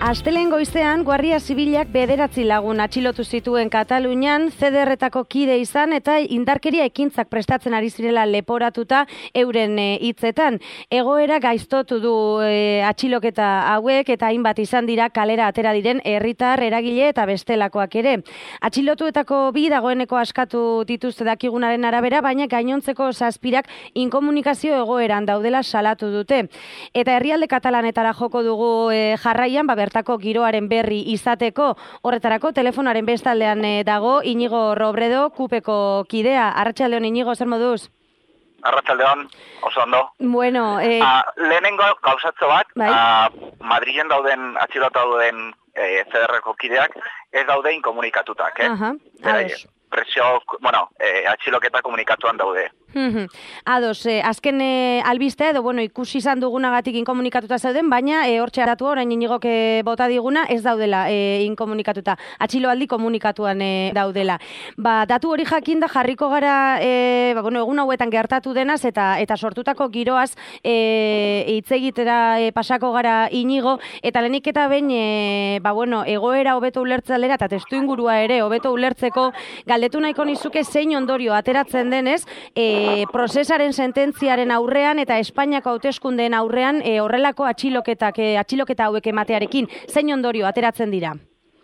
Astelehen goizean, Guardia Zibilak 9 lagun atxilotu zituen Katalunian, CDR-etako kide izan eta indarkeria ekintzak prestatzen ari zirela leporatuta euren hitzetan. Egoera gaiztotu du atxiloketa hauek eta hainbat izan dira kalera atera diren herritar, eragile eta bestelakoak ere. Atxilotuetako 2 dagoeneko askatu dituzte dakigunaren arabera, baina gainontzeko 7 inkomunikazio egoeran daudela salatu dute. Eta herrialde katalanetara joko dugu jarraian, bertako giroaren berri izateko, horretarako telefonaren bestaldean dago Iñigo Robredo, Kupeko kidea. Arratsaldeon, Iñigo, zer moduz? Arratsaldeon, oso ondo. Bueno, lehenengo gauzatxo bat, bai? Madrilen dauden, atxilota dauden CDR-ko kideak, ez daude inkomunikatutak, presio, atxiloketa komunikatuan daude. Ados, azken albistea edo, ikusi izan dugunagatik inkomunikatuta zeuden, baina hortxe datua orain Iñigok bota diguna ez daudela inkomunikatuta. Atxiloaldi komunikatuan daudela. Datu hori jakinda jarriko gara egun hauetan gertatu denaz eta sortutako giroaz hitz egitera pasako gara Iñigo, eta lehenik eta behin egoera hobeto ulertzalera eta testuingurua ere hobeto ulertzeko galdetu nahiko nizuke zein ondorio ateratzen denez prozesaren sententziaren aurrean eta Espainiako hauteskundeen aurrean horrelako atxiloketa hauek ematearekin, zein ondorio ateratzen dira?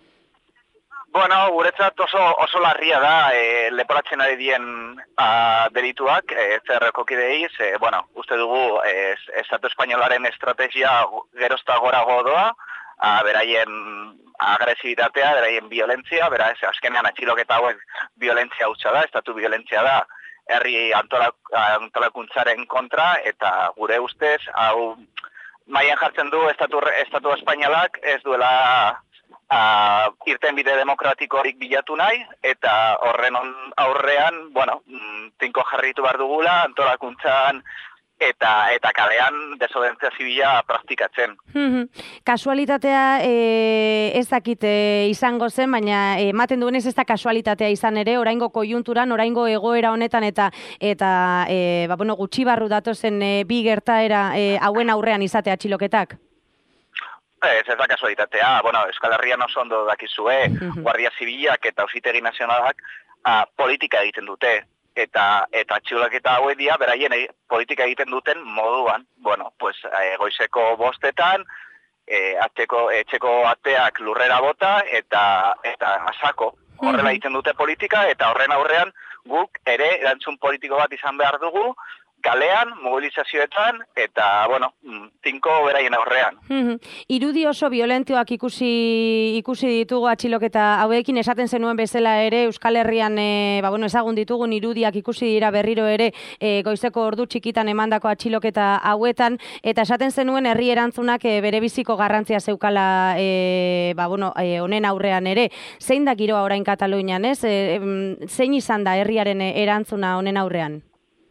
Guretzat oso larria da leporatzen ari dien delituak, CDR-ko kideei, uste dugu Estatu Espainolaren estrategia gerozta gorago doa, beraien agresibitatea, beraien violentzia, azkenean atxiloketa hauek violentzia hutsa da, estatu violentzia da, herri antolakuntzaren kontra, eta gure ustez, hau mailan jartzen du Estatu Espainolak ez duela irtenbide demokratikorik bilatu nahi, eta horren aurrean, tinko jarritu behar dugula, antolakuntzan eta kalean desobentzia zibila praktikatzen. Kasualitatea ez dakit izango zen, baina ematen duenez ez da kasualitatea izan ere, oraingo kojunturan, oraingo egoera honetan eta gutxi barru datozen 2 gertaera hauen aurrean izatea atxiloketak? Ez da kasualitatea. Euskal Herrian oso ondo dakizue, Guardia Zibilak eta Auzitegi Nazionalak politika egiten dute. Eta atxiloketa hauek dira, beraien politika egiten duten moduan. Goizeko 5:00, etxeko ateak lurrera bota eta asako. Horrela egiten dute politika, eta horren aurrean guk ere erantzun politiko bat izan behar dugu, kalean, mobilizazioetan, eta, tinko beraien aurrean. Irudi oso violentioak ikusi ditugu atxiloketa hauekin, esaten zenuen bezala ere, Euskal Herrian ezagun ditugun irudiak ikusi dira berriro ere goizeko ordu txikitan emandako atxiloketa hauetan, eta esaten zenuen herri erantzunak berebiziko garrantzia zeukala honen aurrean ere. Zein da giroa orain Katalunian, ez? Zein izan da herriaren erantzuna honen aurrean?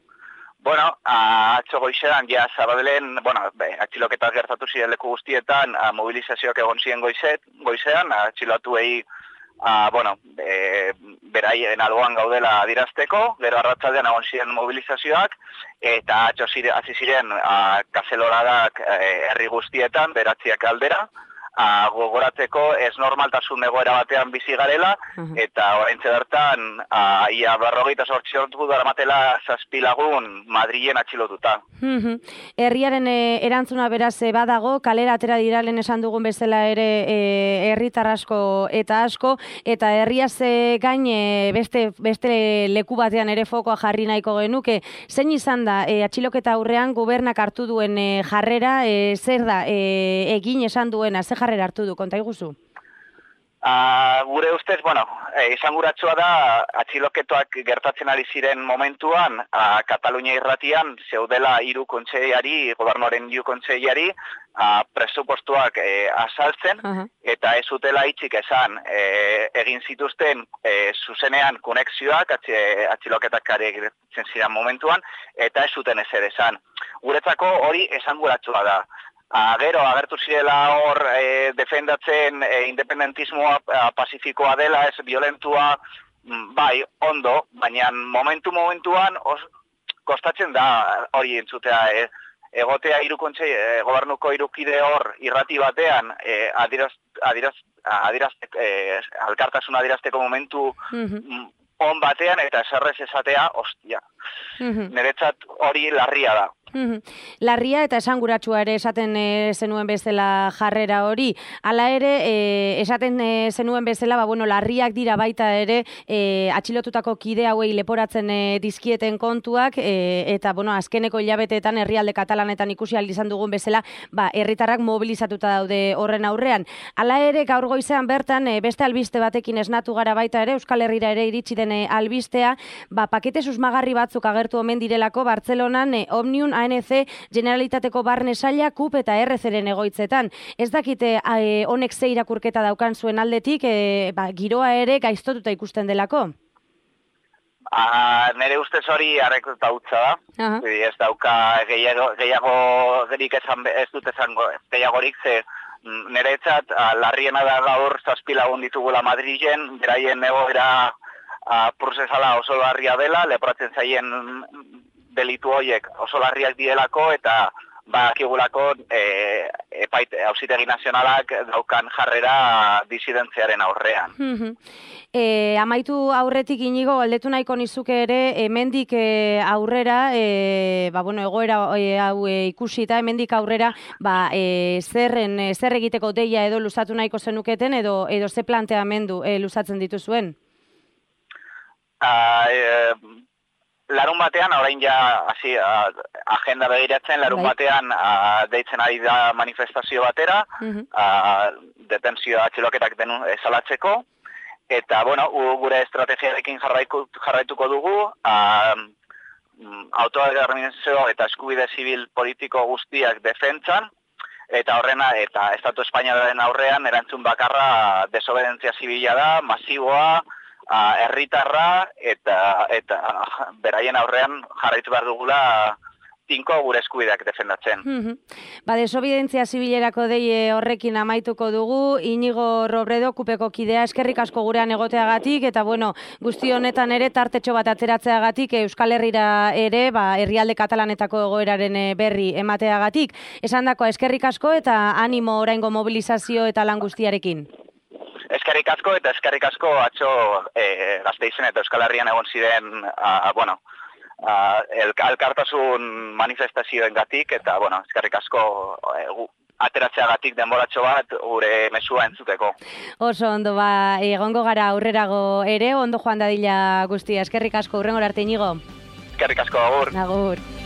Atzo goizean, Zabadelen, atxiloketak gertatu ziren leku guztietan, mobilizazioak egon ziren goizean, atxilotuei, beraien alboan gaudela adirazteko, gero arratsaldean egon ziren mobilizazioak, eta atzo hasi ziren kazeloradak herri guztietan, 9 aldera, gogoratzeko ez normaltasun egoera batean bizi garela, eta oraintxe bertan ia 58 ordu daramatela 7 lagun Madrilen atxilotuta. Herriaren erantzuna beraz badago, kalera atera dira lehen esan dugun bezala ere herritar asko, eta herriaz gain beste leku batean ere fokoa jarri nahiko genuke. Zein izan da atxiloketa aurrean gobernak hartu duen jarrera, zer da egin esan duena, ze jarrera hartu du, konta iguzu? Gure ustez, esanguratsua da atxiloketoak gertatzen ari ziren momentuan, Katalunia irratian zeudela 3 kontseiari, gobernuaren 3 kontseiari, presupuestuak azaltzen, eta ez zutela hitzik esan, egin zituzten zuzenean konexioak atxiloketak gertatzen ziren momentuan, eta ez zuten ezer esan. Guretzako hori esanguratsua da. Gero, agertu zirela hor defendatzen independentismoa pazifikoa dela, ez violentua, bai, ondo, baina momentuan kostatzen da hori entzutea, egotea gobernuko irukide hor irrati batean alkartasuna adierazteko momentu on batean eta eserrez esatea, ostia. Niretzat hori larria da. Larria eta esanguratsua ere esaten zenuen bezala jarrera hori. Hala ere, esaten zenuen bezala, larriak dira baita ere atxilotutako kide hauei leporatzen dizkieten kontuak, eta azkeneko hilabeteetan herrialde katalanetan ikusi ahal izan dugun bezala, herritarrak mobilizatuta daude horren aurrean. Hala ere, gaur goizean bertan, beste albiste batekin esnatu gara baita ere, Euskal Herrira ere iritsi den albistea, pakete susmagarri batzuk agertu omen direlako Bartzelonan, Omnium, ANC, Generalitateko Barne Saila, KUP eta RC-ren egoitzetan. Ez dakite honek ze irakurketa daukan zuen aldetik, giroa ere gaiztotuta ikusten delako? Nere ustez hori arrekuta hutsa da. Ez dauka gehiagorik ez dut esango gehiagorik, ze niretzat larriena da gaur 7 lagun ditugula Madrilen, beraien egoera prozesala oso larria dela, leporatzen zaien delitu horiek oso larriak direlako eta bakigulako Auzitegi Nazionalak daukan jarrera disidentziaren aurrean. Amaitu aurretik Inigo, galdetu nahiko nizuke ere, hemendik aurrera, egoera hau ikusita, hemendik aurrera, zer egiteko deia edo luzatu nahiko zenuketen edo ze planteamendu luzatzen dituzuen? Larun batean, orain ja agenda begiratzen, larun batean deitzen ari da manifestazio batera, detentzioa atxiloketak salatzeko, eta gure estrategiarekin jarraituko dugu, autodeterminazio eta eskubide zibil politiko guztiak defentsan, eta horrena, eta Estatu Espainiaren aurrean erantzun bakarra desobedentzia zibila da, masiboa, herritarra eta beraien aurrean jarraitu behar dugula tinko gure eskubideak defendatzen. Desobidentzia zibilerako dei horrekin amaituko dugu. Inigo Robredo, KUPeko kidea, eskerrik asko gurean egoteagatik, eta guzti honetan ere tartetxo bat ateratzeagatik Euskal Herrira ere, herrialde katalanetako egoeraren berri emateagatik. Esandakoa eskerrik asko eta animo oraingo mobilizazio eta lan guztiarekin. Eskerrik asko eta eskerrik asko atzo Gasteizen eta Euskal Herrian egon ziren elkartasun manifestazioengatik eta eskerrik asko ateratzeagatik denboratxo bat gure mesua entzuteko. Oso ondo, egongo gara aurrerago ere, ondo joan dadila guztia. Eskerrik asko, hurrengora arte Inigo. Eskerrik asko, agur. Agur.